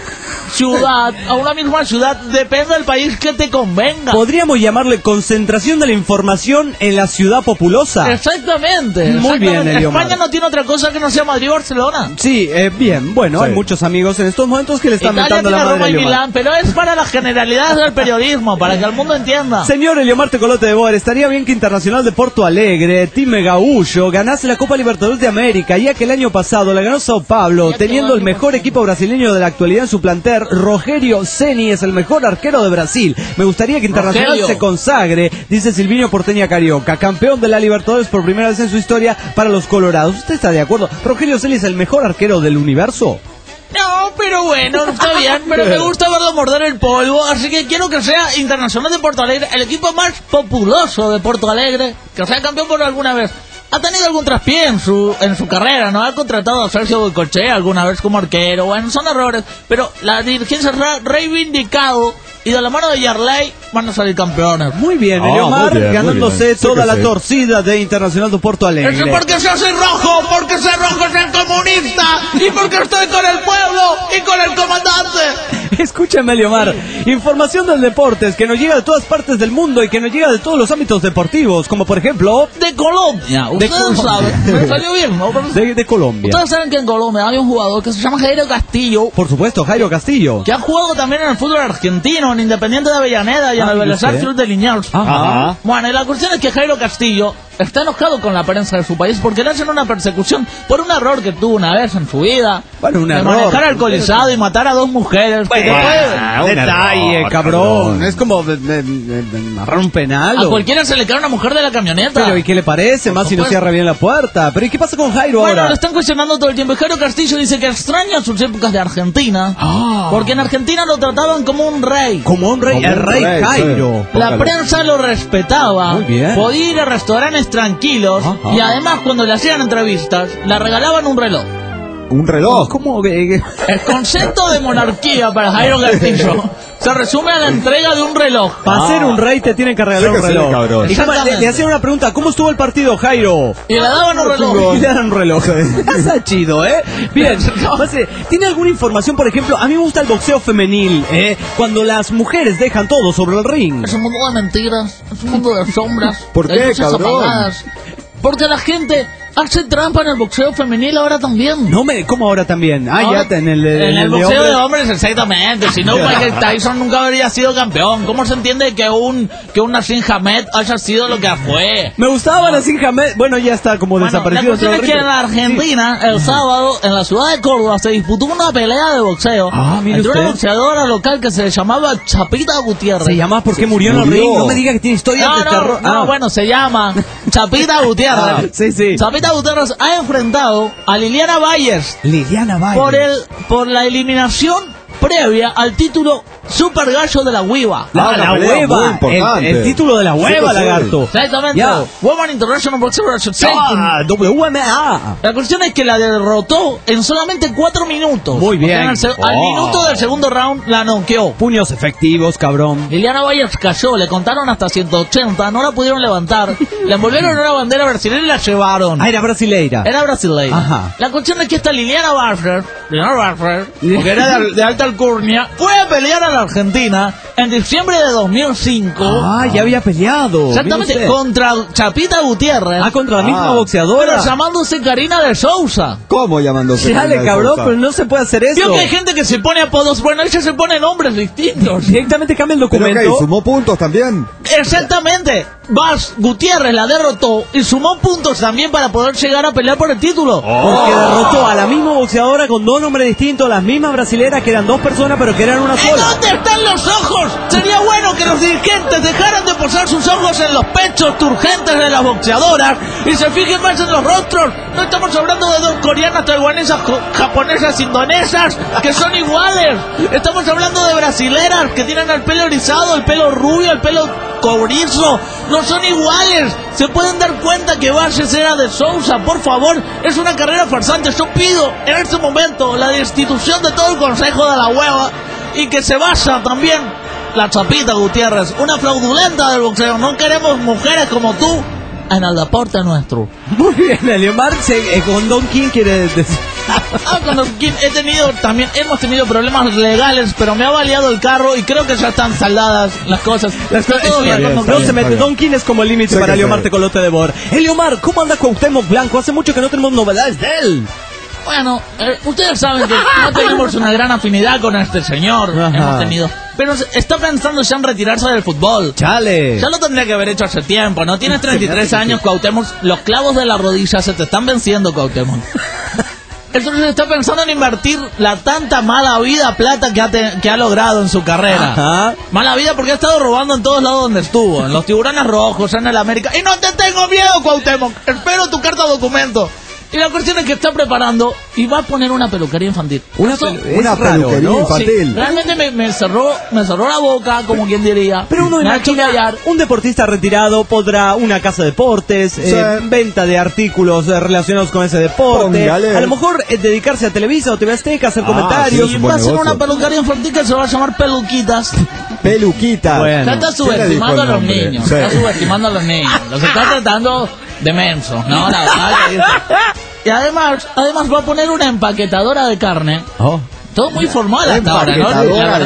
ciudad, depende del país que te convenga. Podríamos llamarle concentración de la información en la ciudad populosa. Exactamente. Muy bien, Eliomar. España no tiene otra cosa que no sea Madrid y Barcelona. Sí, bien. Bueno, hay muchos amigos en estos momentos que le están mentando la madre a Eliomar. Milán, pero es para las generalidades del periodismo, para que el mundo entienda. Señor Eliomar Tecolote de Boer, estaría bien que Internacional de Porto Alegre, Time Gaúcho, ganase la Copa Libertadores de América, ya que el año pasado la ganó Sao Paulo, teniendo el mejor equipo brasileño de la actualidad en su plantel. Rogério Ceni es el mejor arquero de Brasil. Me gustaría que Internacional se consagre, dice Silvinho Porteña Carioca, campeón de la Libertadores por primera vez en su historia para los colorados. ¿Usted está de acuerdo? ¿Rogério Ceni es el mejor arquero del universo? No, pero bueno, está bien, pero me gusta verlo morder el polvo, así que quiero que sea Internacional de Porto Alegre, el equipo más populoso de Porto Alegre, que sea campeón por alguna vez. Ha tenido algún traspié en su carrera, ¿no? Ha contratado a Sergio Goycochea alguna vez como arquero, bueno, son errores, pero la dirigencia ha reivindicado y de la mano de Yarley van a salir campeones. Muy bien, Eliomar, ganándose toda la torcida de Internacional de Porto Alegre. Es porque yo soy rojo, porque soy rojo, soy comunista, y porque estoy con el pueblo y con el comandante. Escúchame, Eliomar, información del deportes que nos llega de todas partes del mundo y que nos llega de todos los ámbitos deportivos, como por ejemplo... De Colombia, ustedes saben, me salió bien, ¿no? De Colombia. Ustedes saben que en Colombia hay un jugador que se llama Jairo Castillo. Por supuesto, Jairo Castillo. Que ha jugado también en el fútbol argentino, en Independiente de Avellaneda y en el Vélez Sarsfield de Liniers. Bueno, y la cuestión es que Jairo Castillo está enojado con la prensa de su país porque le hacen una persecución por un error que tuvo una vez en su vida. Bueno, un error. Manejar alcoholizado y matar a 2 mujeres. Un detalle, cabrón. Es como agarrar un penal. A cualquiera se le cae una mujer de la camioneta. Pero ¿y qué le parece? Más si no cierra bien la puerta. Pero ¿y qué pasa con Jairo ahora? Bueno, lo están cuestionando todo el tiempo. Y Jairo Castillo dice que extraña sus épocas de Argentina. Porque en Argentina lo trataban como un rey. Como un rey, el rey Jairo. La prensa lo respetaba. Muy bien. Podía ir a restaurantes tranquilos. Y además, cuando le hacían entrevistas, le regalaban un reloj. ¿Un reloj? ¿Cómo que? El concepto de monarquía para Jairo Castillo se resume a la entrega de un reloj. Para ser un rey te tienen que regalar un reloj. Le hacían una pregunta, ¿cómo estuvo el partido, Jairo? Y le daban un reloj. Y le daban un reloj. Está chido, Bien. ¿Tiene alguna información, por ejemplo? A mí me gusta el boxeo femenil, cuando las mujeres dejan todo sobre el ring. Es un mundo de mentiras, es un mundo de sombras. ¿Por qué, cabrón? Apagadas. Porque la gente hace trampa en el boxeo femenil ahora también. ¿Cómo ahora también? Ahora, ya en el boxeo de hombres, exactamente. Si no, Michael Tyson nunca habría sido campeón. ¿Cómo se entiende que un Nassim Hamed haya sido lo que fue? Me gustaba Nassim Hamed. Bueno, ya está como desaparecido. La cuestión es que en la Argentina, el sábado, en la ciudad de Córdoba, se disputó una pelea de boxeo entre una boxeadora local que se llamaba Chapita Gutiérrez. ¿Se llamaba porque murió en el ring? No me diga que tiene historia de terror. Bueno, se llama Chapita Gutiérrez. Sí. Chapita Gutiérrez ha enfrentado a Liliana Valles. Por la eliminación previa al título Super Gallo de la Hueva. La Hueva, el título de la Hueva, lagarto. Exactamente. Woman International Boxing Association. WMA. La cuestión es que la derrotó en solamente 4 minutos. Muy bien. Al minuto del segundo round la noqueó. Puños efectivos, cabrón. Liliana Valles cayó, le contaron hasta 180, no la pudieron levantar. Le envolvieron en una bandera brasileña y la llevaron. Era brasileira. Ajá. La cuestión es que esta Liliana Valles, porque era de alta alcurnia, fue a pelear a la Argentina en diciembre de 2005. Ah, ya había peleado. Exactamente, contra Chapita Gutiérrez. Ah, contra la misma boxeadora. Pero llamándose Karina de Sousa. ¿Cómo llamándose? Dale, cabrón, pero no se puede hacer eso. Creo que hay gente que se pone apodos, bueno, ella se pone nombres distintos. Directamente cambia el documento. ¿Pero qué? ¿Sumó puntos también? Exactamente. Gutiérrez la derrotó y sumó puntos también para poder llegar a pelear por el título. Porque derrotó a la misma boxeadora con dos nombres distintos, las mismas brasileras que eran dos personas pero que eran una sola. ¿Dónde están los ojos? Sería bueno que los dirigentes dejaran de posar sus ojos en los pechos turgentes de las boxeadoras y se fijen más en los rostros. No estamos hablando de dos coreanas, taiwanesas, japonesas, indonesas, que son iguales. Estamos hablando de brasileras que tienen el pelo erizado, el pelo rubio, el pelo cobrizo. No son iguales. Se pueden dar cuenta que Valles era de Sousa. Por favor, es una carrera farsante. Yo pido en este momento la destitución de todo el Consejo de la Hueva y que se vaya también la Chapita Gutiérrez, una fraudulenta del boxeo. No queremos mujeres como tú en el deporte nuestro. Muy bien, Eliomar, con Don King quiere decir... Con Don King hemos tenido problemas legales, pero me ha baleado el carro y creo que ya están saldadas las cosas. Todo bien, no se mete. Don King es como el límite para Eliomar Tecolote de Bor. Eliomar, ¿cómo anda Cuauhtémoc Blanco? Hace mucho que no tenemos novedades de él. Bueno, ustedes saben que no tenemos una gran afinidad con este señor. Hemos tenido, pero está pensando ya en retirarse del fútbol. Chale. Ya lo tendría que haber hecho hace tiempo, ¿no? Tienes 33 años, Cuauhtémoc. Los clavos de la rodilla se te están venciendo, Cuauhtémoc. Entonces está pensando en invertir la tanta mala vida, plata que ha logrado en su carrera. Ajá. Mala vida porque ha estado robando en todos lados donde estuvo. En los Tiburones Rojos, en el América. Y no te tengo miedo, Cuauhtémoc. Espero tu carta documento. Y la cuestión es que está preparando y va a poner una peluquería infantil. Una peluquería infantil. Sí, realmente me cerró la boca, como quien diría. Pero uno imagina, un deportista retirado podrá una casa de deportes, venta de artículos relacionados con ese deporte. Póngale. A lo mejor dedicarse a Televisa o TV Azteca, hacer comentarios. Sí, va a hacer una peluquería infantil que se va a llamar Peluquitas. Peluquitas. Bueno. Ya está subestimando a los niños. Sí. Está subestimando a los niños. Los está tratando de mensos, ¿no? La verdad. Y además va a poner una empaquetadora de carne. Todo muy formal hasta ahora, ¿no?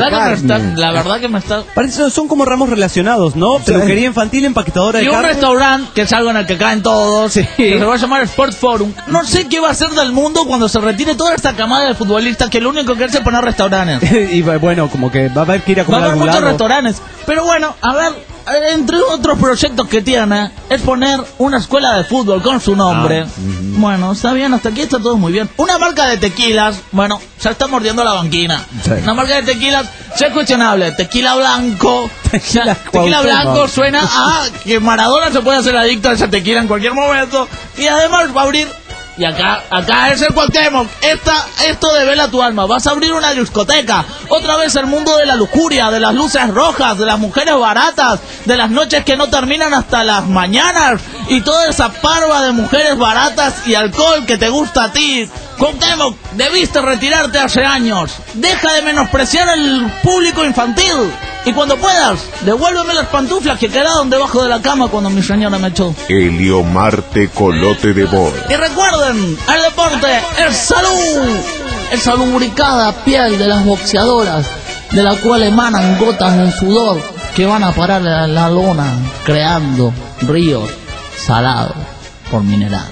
La verdad que me está... Parece, son como ramos relacionados, ¿no? Peluquería infantil, empaquetadora de carne. Y un restaurante, que es algo en el que caen todos, que se va a llamar Sport Forum. No sé qué va a hacer del mundo cuando se retire toda esta camada de futbolistas que lo único que hace es poner restaurantes. Y bueno, como que va a haber que ir a comer. Va a haber muchos restaurantes. Pero bueno, a ver, entre otros proyectos que tiene, es poner una escuela de fútbol con su nombre. Bueno, está bien, hasta aquí está todo muy bien. Una marca de tequilas, bueno, ya está mordiendo la banquina. Sí. Una marca de tequilas, ya es cuestionable. Tequila blanco. Tequila blanco suena a que Maradona se puede hacer adicto a esa tequila en cualquier momento. Y además va a abrir... Y acá es el Cuauhtémoc. Esto devela tu alma. Vas a abrir una discoteca. Otra vez el mundo de la lujuria, de las luces rojas, de las mujeres baratas, de las noches que no terminan hasta las mañanas. Y toda esa parva de mujeres baratas y alcohol que te gusta a ti. Cuauhtémoc, debiste retirarte hace años. Deja de menospreciar al público infantil. Y cuando puedas, devuélveme las pantuflas que quedaron debajo de la cama cuando mi señora me echó. Eliomar Tecolote de Bor. Y recuerden, el deporte es salud. Esa lubricada piel de las boxeadoras, de la cual emanan gotas de sudor que van a parar a la lona, creando ríos salados por minerales.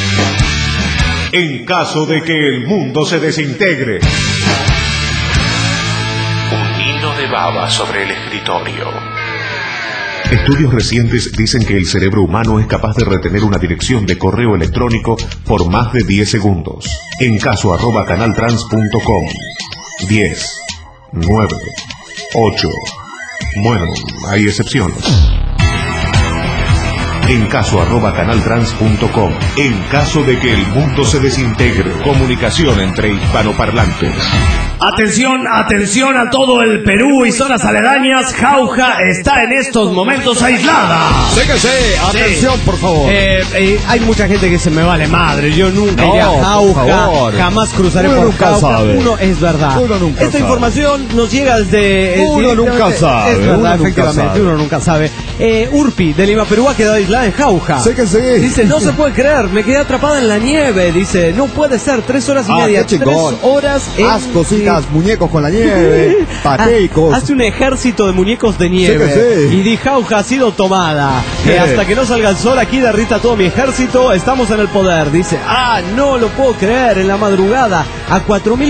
En caso de que el mundo se desintegre. Un hilo de baba sobre el escritorio. Estudios recientes dicen que el cerebro humano es capaz de retener una dirección de correo electrónico por más de 10 segundos. En caso @canaltrans.com. 10, 9, 8. Bueno, hay excepciones. En caso @canaltrans.com. En caso de que el mundo se desintegre. Comunicación entre hispanoparlantes. Atención, atención a todo el Perú y zonas aledañas. Jauja está en estos momentos aislada. Séquese, atención, por favor. Hay mucha gente que se me vale madre. Yo nunca iré a Jauja, jamás cruzaré por Jauja. Uno es verdad. Esta información nos llega desde... Uno nunca sabe. Es verdad, efectivamente, uno nunca sabe. Urpi de Lima, Perú, ha quedado aislado está en Jauja. Sé que sí. Dice, no se puede creer, me quedé atrapada en la nieve. Dice, no puede ser, 3 horas y media. 3 horas en... Haz cositas, muñecos con la nieve, pateicos. Hace un ejército de muñecos de nieve. Sé que sí. Y di Jauja ha sido tomada. Hasta que no salga el sol aquí derrita todo mi ejército, estamos en el poder. Dice, no lo puedo creer, en la madrugada, a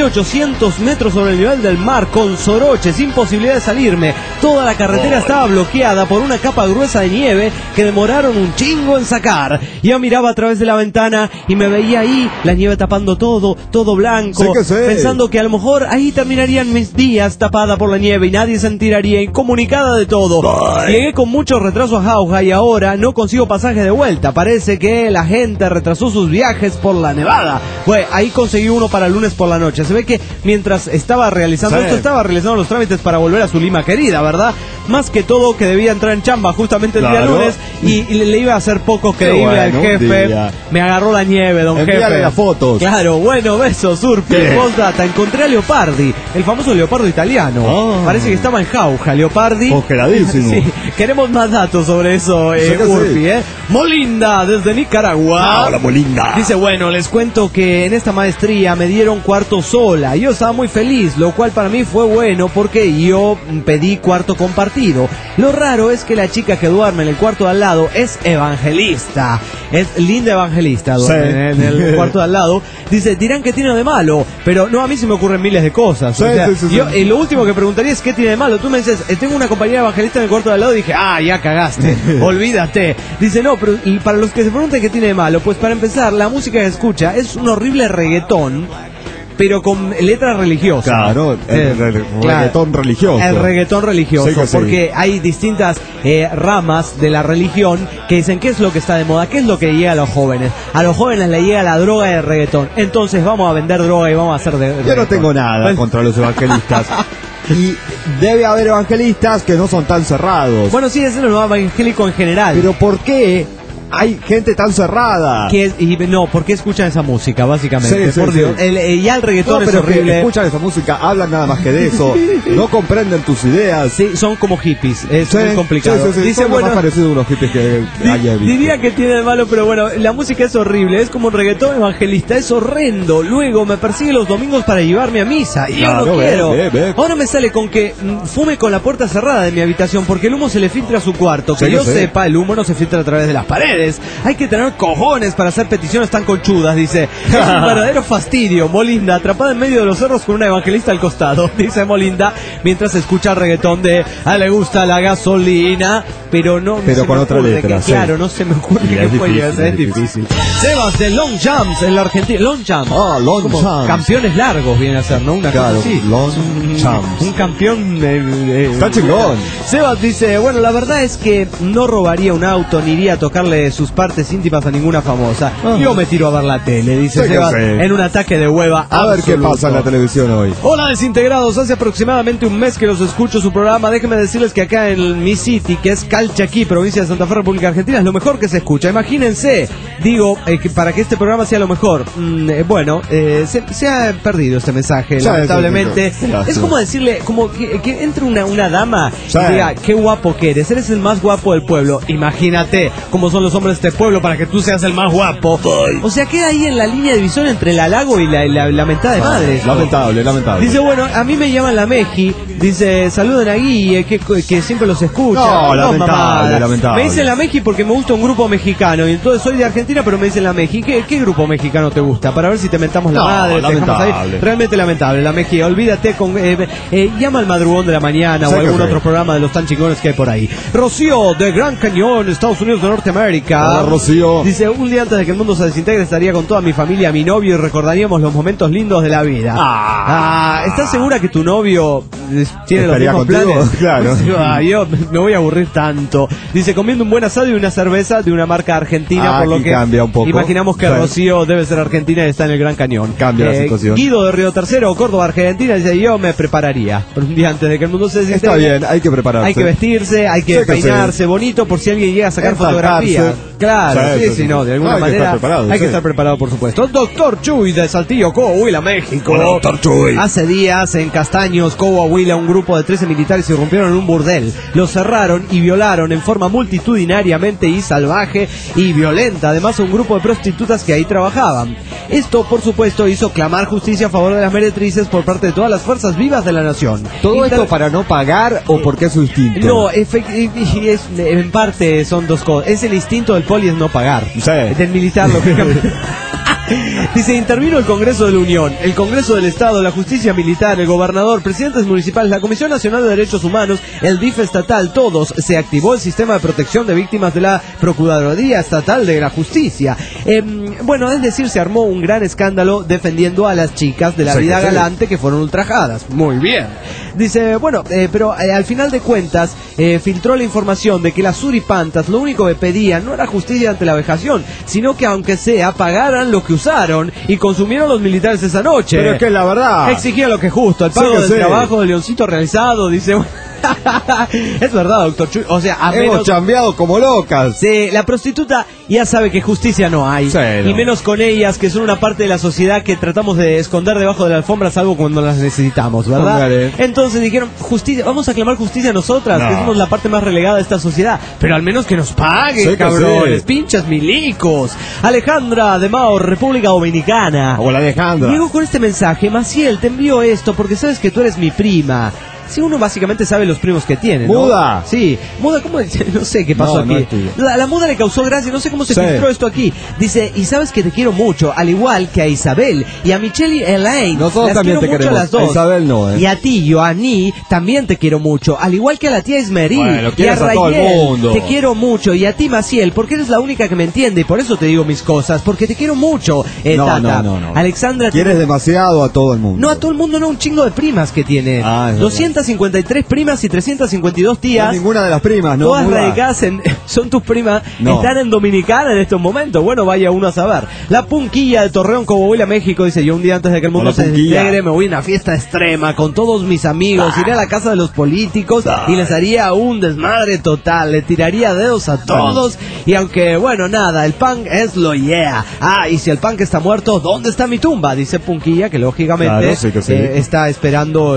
4.800 metros sobre el nivel del mar, con soroche, sin posibilidad de salirme. Toda la carretera estaba bloqueada por una capa gruesa de nieve que demoraron un chingo en sacar. Yo miraba a través de la ventana y me veía ahí, la nieve tapando todo blanco, pensando que a lo mejor ahí terminarían mis días tapada por la nieve y nadie se enteraría, incomunicada de todo. Llegué con mucho retraso a Jauja y ahora no consigo pasaje de vuelta. Parece que la gente retrasó sus viajes por la nevada. Pues ahí conseguí uno para el lunes por la noche. Se ve que mientras estaba realizando esto, estaba realizando los trámites para volver a su Lima querida, ¿verdad? Más que todo que debía entrar en chamba justamente el día lunes y le iba a hacer poco creíble al jefe. Me agarró la nieve, don Envíale jefe. las fotos. Claro, bueno, besos, Urpi. Postdata, encontré a Leopardi, el famoso leopardo italiano. Parece que estaba en Jauja, Leopardi. Congeladísimo. Sí, queremos más datos sobre eso, Urpi, Molinda, desde Nicaragua. Hola, Molinda. Dice, bueno, les cuento que en esta maestría me dieron cuarto sola. Yo estaba muy feliz, lo cual para mí fue bueno porque yo pedí cuarto compartido. Lo raro es que la chica que duerme en el cuarto de al lado es evangelista. Es linda evangelista, duerme en el cuarto de al lado. Dice, dirán que tiene de malo, pero no, a mí se me ocurren miles de cosas. Yo, lo último que preguntaría es qué tiene de malo. Tú me dices, tengo una compañera evangelista en el cuarto de al lado y dije, ya cagaste, olvídate. Dice, no, pero para los que se preguntan qué tiene de malo, pues para empezar, la música que escucha es un horrible reggaetón, pero con letras religiosas. Claro, el reggaetón religioso. El reggaetón religioso, Sí. porque hay distintas ramas de la religión que dicen qué es lo que está de moda, qué es lo que llega a los jóvenes. A los jóvenes les llega la droga y el reggaetón. Entonces vamos a vender droga y vamos a hacer de Yo no tengo nada contra los evangelistas. Y debe haber evangelistas que no son tan cerrados. Bueno, sí, es el evangélico en general. Pero ¿por qué hay gente tan cerrada? ¿Por qué escuchan esa música, básicamente? Sí, por Dios. Ya el reggaetón es horrible. Que escuchan esa música, hablan nada más que de eso, no comprenden tus ideas. Sí, son como hippies, es muy complicado. Sí, dice, son bueno, más parecidos a unos hippies que haya visto. Diría que tiene de malo, pero bueno, la música es horrible, es como un reggaetón evangelista, es horrendo. Luego me persigue los domingos para llevarme a misa y yo no quiero. Ahora me sale con que fume con la puerta cerrada de mi habitación porque el humo se le filtra a su cuarto. Que yo sepa, el humo no se filtra a través de las paredes. Hay que tener cojones para hacer peticiones tan conchudas, dice. Es un verdadero fastidio. Molinda, atrapada en medio de los cerros con una evangelista al costado, dice Molinda, mientras escucha el reggaetón de le gusta la gasolina, pero no pero con otra letra. Claro, no se me ocurre que puede ser. Es difícil. Sebas de Long Jumps en la Argentina. Long Jumps. Long Jumps. Campeones largos viene a ser, ¿no? Una cosa así. Long Jumps. Un campeón. Está chingón. Sebas dice, bueno, la verdad es que no robaría un auto ni iría a tocarle sus partes íntimas a ninguna famosa. Yo me tiro a ver la tele, dice Sebas, en un ataque de hueva. A ver qué pasa en la televisión hoy. Hola, desintegrados. Hace aproximadamente un mes que los escucho su programa. Déjenme decirles que acá en mi city, que es Calchaquí, provincia de Santa Fe, República Argentina, es lo mejor que se escucha. Imagínense, digo, que para que este programa sea lo mejor. Se ha perdido este mensaje, lamentablemente. Es como decirle, como que entre una dama y diga, qué guapo que eres el más guapo del pueblo. Imagínate cómo son los hombres de este pueblo para que tú seas el más guapo. O sea, queda ahí en la línea de visión entre el halago y la mentada de madre. Lamentable. Dice, bueno, a mí me llaman la Meji. Dice, saluden a Guille, que siempre los escucha. No, lamentable. Me dicen la Meji porque me gusta un grupo mexicano. Y entonces soy de Argentina, pero me dicen la Meji. ¿Qué grupo mexicano te gusta? Para ver si te mentamos la madre. Te dejamos ahí. Realmente lamentable, la Meji. Olvídate, llama al madrugón de la mañana o algún otro programa de los tan chingones que hay por ahí. Rocío, de Gran Cañón, Estados Unidos de Norteamérica. Hola, Rocío. Dice, un día antes de que el mundo se desintegre estaría con toda mi familia, mi novio, y recordaríamos los momentos lindos de la vida. ¿Estás segura que tu novio tiene los mismos planes? Claro. Yo me voy a aburrir tanto. Dice, comiendo un buen asado y una cerveza de una marca argentina, por lo que cambia un poco. Imaginamos que Rocío debe ser argentina y está en el Gran Cañón. Cambia la situación. Guido de Río Tercero, Córdoba, Argentina, dice, yo me prepararía un día antes de que el mundo se desintegre. Está bien, hay que prepararse. Hay que vestirse, hay que peinarse bonito por si alguien llega a sacar fotografías. Claro, sí, no, de alguna manera hay que estar preparado, por supuesto. Doctor Chuy de Saltillo, Coahuila, México. Hola, Doctor Chuy. Hace días en Castaños, Coahuila, un grupo de 13 militares irrumpieron en un burdel. Los cerraron y violaron en forma multitudinariamente y salvaje y violenta. Además, un grupo de prostitutas que ahí trabajaban. Esto, por supuesto, hizo clamar justicia a favor de las meretrices por parte de todas las fuerzas vivas de la nación. ¿Todo esto para no pagar o porque es su instinto? No, en parte son dos cosas. Es el instinto del poli, es no pagar. Sí. Del militar, lógicamente. Dice, intervino el Congreso de la Unión, el Congreso del Estado, la Justicia Militar, el Gobernador, presidentes municipales, la Comisión Nacional de Derechos Humanos, el DIF estatal, todos. Se activó el sistema de protección de víctimas de la Procuraduría Estatal de la Justicia. Bueno, es decir, se armó un gran escándalo defendiendo a las chicas de la vida galante que fueron ultrajadas. Muy bien. Dice, bueno, pero al final de cuentas filtró la información de que las suripantas lo único que pedían no era justicia ante la vejación, sino que aunque sea pagaran lo que usaron y consumieron los militares esa noche. Pero es que la verdad exigía lo que es justo, el pago del trabajo de Leoncito realizado, dice. Es verdad, doctor Chuy. O sea, hemos chambeado como locas. Sí, la prostituta ya sabe que justicia no hay. Sí, no. Y menos con ellas, que son una parte de la sociedad que tratamos de esconder debajo de la alfombra, salvo cuando las necesitamos, ¿verdad? Póngale. Entonces dijeron, justicia, vamos a clamar justicia nosotras, que somos la parte más relegada de esta sociedad. Pero al menos que nos paguen, cabrones. Pinchas milicos. Alejandra de Mao, República Dominicana. Hola, Alejandra. Llego con este mensaje. Maciel, te envío esto porque sabes que tú eres mi prima. Sí, uno básicamente sabe los primos que tiene, ¿no? Muda. Sí, Muda, ¿cómo? No sé qué pasó aquí. La Muda le causó gracia, no sé cómo se filtró esto aquí. Dice, y sabes que te quiero mucho, al igual que a Isabel y a Michelle y Elaine. Nosotros también te queremos. Las dos. A Isabel no, Y a ti, Joanny, también te quiero mucho, al igual que a la tía Ismerí. Bueno, y a Rayel, todo el mundo. Te quiero mucho. Y a ti, Maciel, porque eres la única que me entiende y por eso te digo mis cosas, porque te quiero mucho. Tata. No. Alexandra, quieres demasiado a todo el mundo. No, a todo el mundo, no, un chingo de primas que tiene. 253 primas y 352 tías. No, ninguna de las primas, ¿no? Todas radicadas son tus primas, están en Dominicana en estos momentos. Bueno, vaya uno a saber. La Punquilla de Torreón, Coahuila, México, dice, yo un día antes de que el mundo se desintegre me voy a una fiesta extrema con todos mis amigos, iré a la casa de los políticos y les haría un desmadre total, le tiraría dedos a todos y aunque, bueno, nada, el punk es lo y si el punk está muerto, ¿dónde está mi tumba? Dice Punquilla, que lógicamente está esperando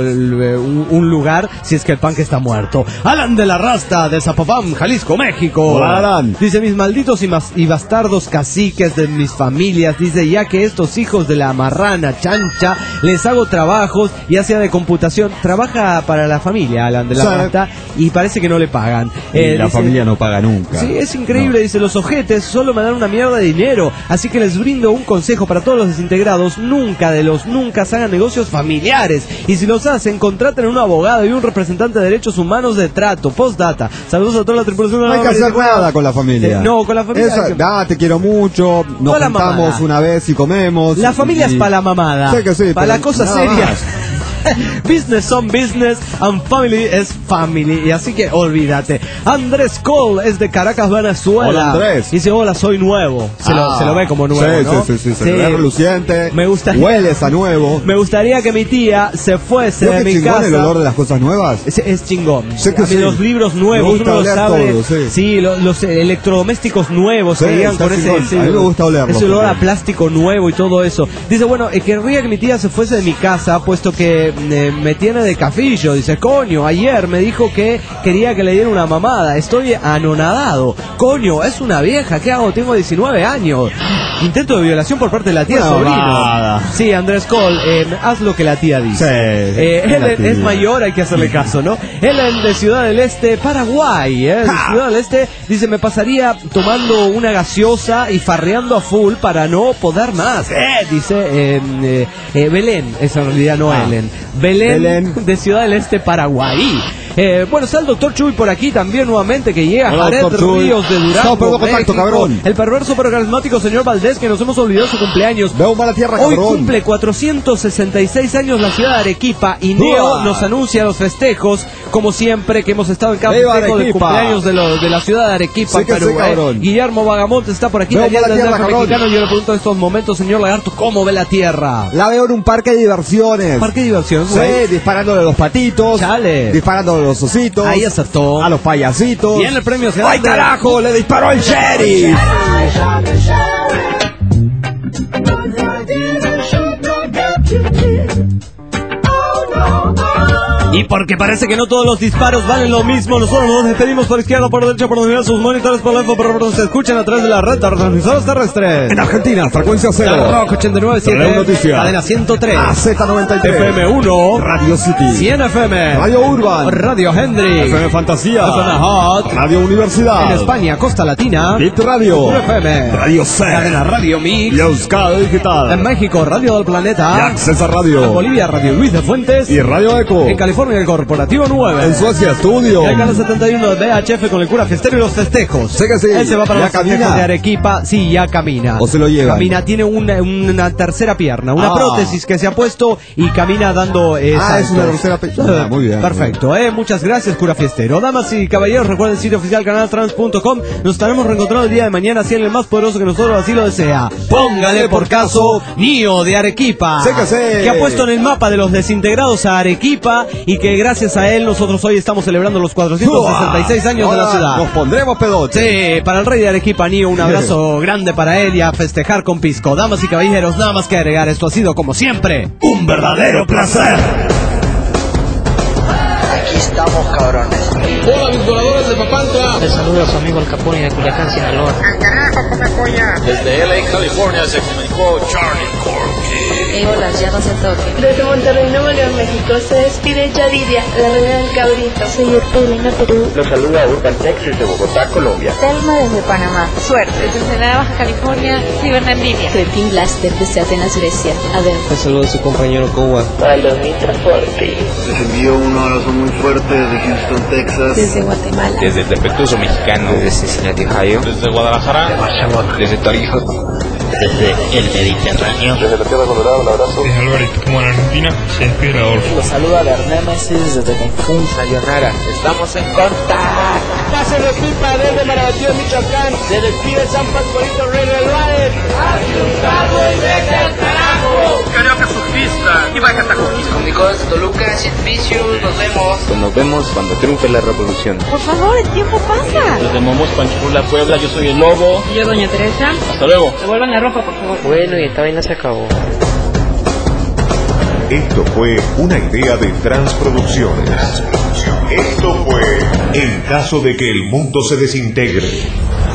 un lugar si es que el punk está muerto. Alan de la Rasta de Zapopan, Jalisco, México. Hola, Alan. Dice, mis malditos y bastardos caciques de mis familias, dice, ya que estos hijos de la marrana chancha les hago trabajos, ya sea de computación, trabaja para la familia, Alan de la Rasta, y parece que no le pagan. La familia no paga nunca. Sí, es increíble, dice, los ojetes solo me dan una mierda de dinero, así que les brindo un consejo para todos los desintegrados, nunca hagan negocios familiares, y si los hacen, contraten a un abogado y un representante de derechos humanos de trato. Postdata. Saludos a toda la tripulación. No hay que hacer nada con la familia. No, con la familia. Te quiero mucho. Nos juntamos una vez y comemos. La familia es para la mamada. Sé que sí. Para la cosa seria. Business son business and family es family. Y así que olvídate. Andrés Cole es de Caracas, Venezuela. Hola, Andrés. Dice, hola, soy nuevo. Se lo ve como nuevo, ¿no? Sí. Se ve reluciente. Me gusta. Hueles a nuevo. Me gustaría que mi tía se fuese de mi casa. ¿El olor de las cosas nuevas? Es chingón. Sé que los libros nuevos, uno los abre. Sí, los electrodomésticos nuevos que llegan con ese. A mí me gusta olerlo. Ese olor a plástico nuevo y todo eso. Dice, bueno, querría que mi tía se fuese de mi casa, puesto que me tiene de cafillo. Dice, coño, ayer me dijo que quería que le diera una mamada. Estoy anonadado. Coño, es una vieja. ¿Qué hago? Tengo 19 años. Intento de violación por parte de la tía sobrino. Sí, Andrés Cole, haz lo que la tía dice. Helen es mayor, hay que hacerle caso, ¿no? Helen de Ciudad del Este, Paraguay. De Ciudad del Este, dice, me pasaría tomando una gaseosa y farreando a full para no poder más. Dice Belén, es en realidad no Helen. Belén de Ciudad del Este, Paraguay. Bueno, está el doctor Chuy por aquí también nuevamente, que llega. Hola, Jared Ríos de Durango, contacto, cabrón. El perverso pero carismático señor Valdés, que nos hemos olvidado su cumpleaños. Veo mala tierra, hoy cabrón. Cumple 466 años la ciudad de Arequipa y Neo nos anuncia los festejos, como siempre, que hemos estado en cada festejo de cumpleaños de la ciudad de Arequipa, sí, Perú. Guillermo Vagamonte está por aquí. Veo mala tierra, mexicano. Yo le pregunto en estos momentos, señor Lagarto, ¿cómo ve la tierra? La veo en un parque de diversiones. ¿Parque de diversiones? Sí, disparándole los patitos. Chale. Disparándole los ositos. Ahí acertó. A los payasitos. Y en el premio se ¡ay, carajo! ¡Le disparó el sheriff! Y porque parece que no todos los disparos valen lo mismo, nosotros nos despedimos por izquierda, por derecha, por donde sus monitores, por la info, pero se escuchan a través de la red de transmisores terrestres. En Argentina, frecuencia 0. Rock 89.7. Noticias. Cadena 103. AZ93. FM 1. Radio City. 100 FM. Radio Urban. Radio Hendrix. FM Fantasía. FM Hot. Radio Universidad. En España, Costa Latina. Hit Radio. FM. Radio C. Cadena Radio Mix. Y Euskadi Digital. En México, Radio del Planeta. Y Accesa Radio. En Bolivia, Radio Luis de Fuentes. Y Radio Eco. En California, el Corporativo 9. En Suecia, Estudio. Y el canal 71 de VHF con el cura fiestero y los festejos. Sé que sí. Él se va para ¿Ya los festejos camina? de Arequipa. Sí, ya camina. ¿O se lo lleva? Camina, tiene una tercera pierna, una prótesis que se ha puesto y camina dando es saltos. una tercera pierna. Muy bien. Perfecto, muchas gracias, cura fiestero. Damas y caballeros, recuerden el sitio oficial canaltrans.com. Nos estaremos reencontrando el día de mañana, así en el más poderoso que nosotros así lo desea. Póngale por caso Nio de Arequipa. Sé que sí. Que ha puesto en el mapa de los desintegrados a Arequipa y que gracias a él nosotros hoy estamos celebrando los 466 años de la ciudad. Nos pondremos pedotes. Sí, para el rey de Arequipa, Nio, un abrazo grande para él y a festejar con pisco. Damas y caballeros, nada más que agregar, esto ha sido como siempre Un verdadero placer. Aquí estamos, cabrones. Hola, mis voladores de Papantla. Les saluda a su amigo El Capone de Culiacán, Sinaloa. ¡Al carajo, come polla! Desde LA, California, se comunicó Charlie Corky. Hola, ya no se toque. Desde Monterrey, Nuevo León, México, se despide Yadidia, la reina del cabrito. Soy Ertelina, Perú. Los saluda Urban Texas de Bogotá, Colombia. Telma desde Panamá. Suerte. Desde la Baja California, Cibernandivia. Creeping Blaster desde Atenas, Grecia. Adel. Les saluda a su compañero Kowa. Palomita Forti. Les envío un abrazo muy fuerte desde Houston, Texas. Desde Guatemala. Desde el Tempestuoso Mexicano. Desde Cincinnati, Ohio. Desde Guadalajara. Desde Tarija. Desde el Mediterráneo. Desde la Tierra Colorada, un abrazo. Desde Alvarito, como en Argentina, se despide Adolfo. Los saluda Bernémesis desde Cancún. Sayonara, estamos en contacto. Pase de pipa desde Marabatío, Michoacán. Se despide San Pascualito, Rey del Valle. ¡Asustado y vete al carajo! Carioca surfista y vaya tacoquista. Comunicó desde Toluca, Sin Vicious, nos vemos. Pues nos vemos cuando triunfe la revolución. Por favor, el tiempo pasa. Desde Momos, Panchipula, Puebla, yo soy el Lobo. Y yo, Doña Teresa. Hasta luego. Devuelvan la ropa, por favor. Bueno, y esta vaina se acabó. Esto fue una idea de Transproducciones. Esto fue En caso de que el mundo se desintegre.